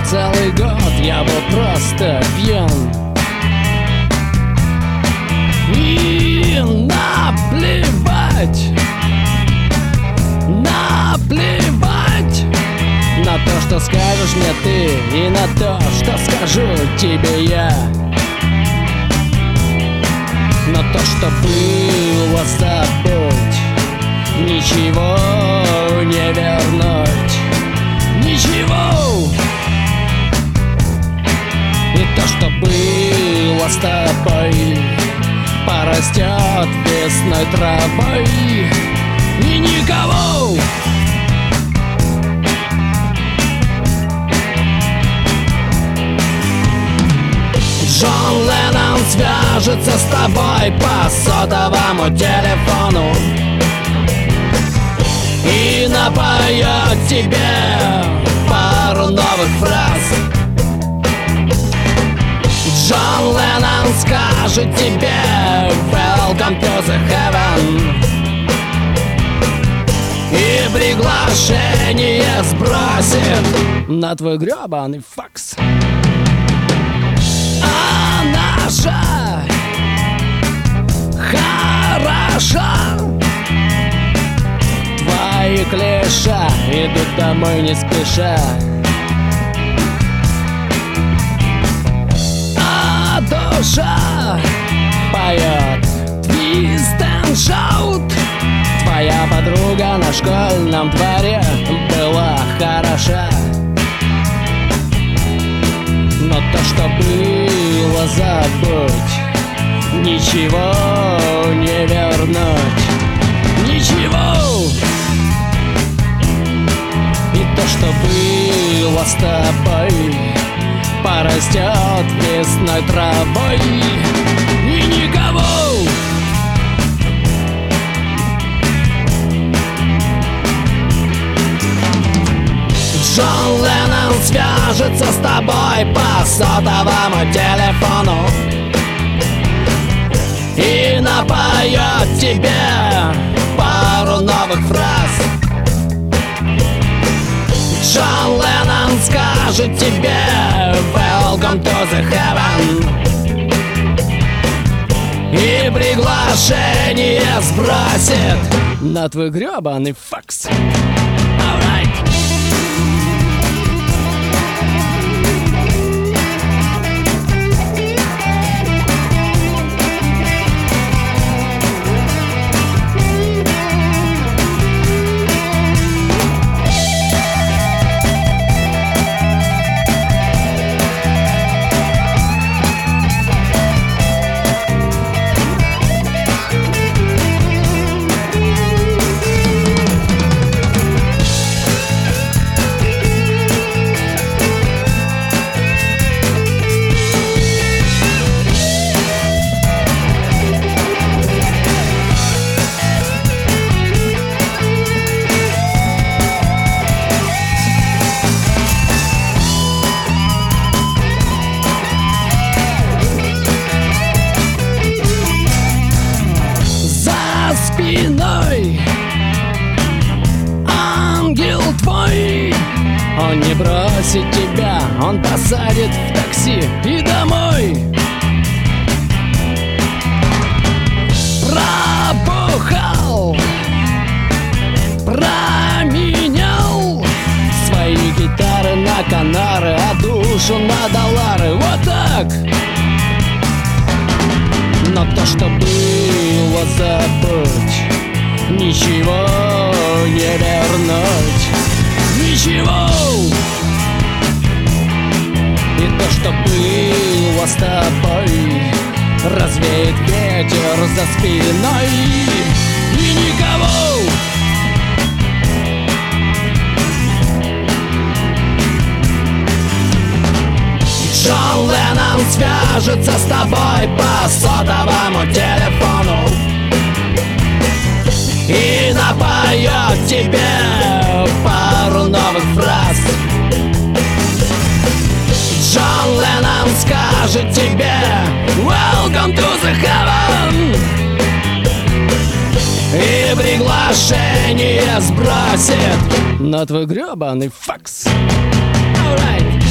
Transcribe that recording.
целый год я был просто пьян. И наплевать на то, что скажешь мне ты, и на то, что скажу тебе я. Но то, что было, забудь, ничего не вернуть, ничего. И то, что было с тобой, порастет весной травой, и никого. Джон Леннон свяжется с тобой по сотовому телефону и напоет тебе пару новых фраз. Джон Леннон скажет тебе «Welcome to the heaven» и приглашение сбросит на твой гребаный факс. Она же хороша. Твои клише идут домой не спеша, а душа поет твист энд шаут. Твоя подруга на школьном дворе была хороша. Но то, что было, забудь, ничего не вернуть, ничего. И то, что было с тобой, порастет весной травой, и никого. Джон Леннон свяжется с тобой по сотовому телефону и напоет тебе пару новых фраз. Джон Леннон скажет тебе «Welcome to the heaven» и приглашение сбросит на твой гребаный факс. Alright. Спиной ангел твой, он не бросит тебя, он посадит в такси и домой. Пробухал, променял свои гитары на канары, а душу на доллары. Вот так. Но то, что было, забудь, ничего не вернуть, ничего. И то, что было с тобой, развеет ветер за спиной, и никого. Джон Леннон свяжется с тобой по сотовому телефону и напоет тебе пару новых фраз. Джон Леннон скажет тебе «Welcome to the heaven» и приглашение сбросит на твой гребаный факс. Alright.